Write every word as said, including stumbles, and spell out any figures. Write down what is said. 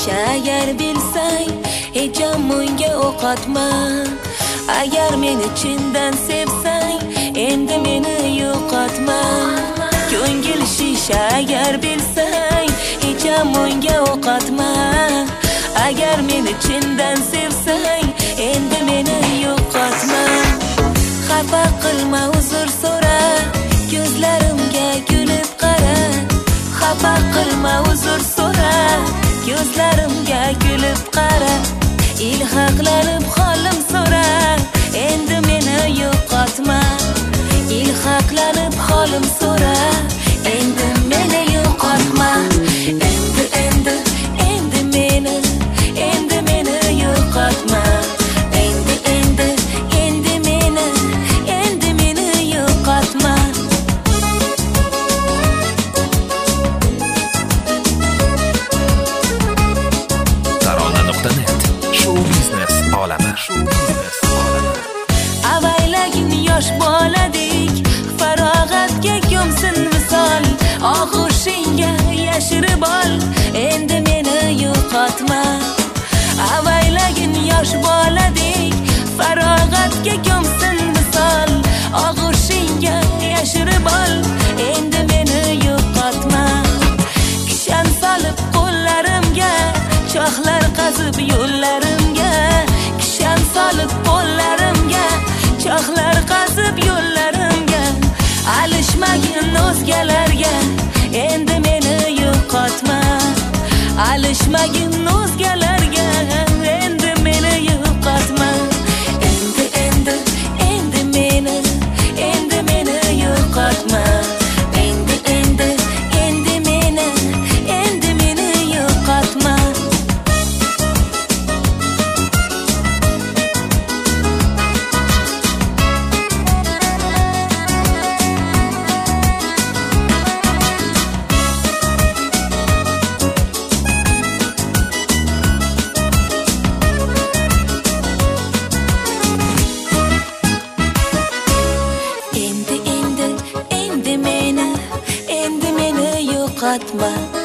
agar bilsang hech ham unga o'q otma. Agar meni chindan sevsang endi meni yo'qotma. Ko'ngil shisha agar bilsang hech ham unga o'q otma. Agar meni chindan sevsang endi meni yo'qotma. Xafa qilma, uzr so'ra, ko'zlarimga kulib qara. Xafa qilma, uzr so'ra, ko'zlarimga kulib qara. Ilhaqlanib holim so'ra, endi meni yo'qotma. Ilhaqlanib holim so'ra, endi meni yo'qotma. Endi endi endi meni, endi meni yo'qotma. Endi endi endi meni, endi meni yo'qotma. Tarona nuqta net show biznes olami. Avaylagin yosh boladek, farog'atga ko'msin misol. Og'ushingga yashirib ol, endi meni yo'qotma. Avaylagin yosh boladek, farog'atga ko'msin misol. Og'ushingga yashirib ol, endi meni yo'qotma. Kishan solib qo'llarimga, choxlar qazib yo'llarimga. Kishan solib qo'llarimga, choxlar qazib yo'llarimga. Alishmagin o'zgalarga, endi meni yo'qotma. Alishmagin o'zgalarga, endi meni yo'qotma. Endi endi endi meni, endi meni yo'qotma. Endi endi endi meni, endi meni yo'qotma. Endi endi endi meni, endi meni yo'qotma.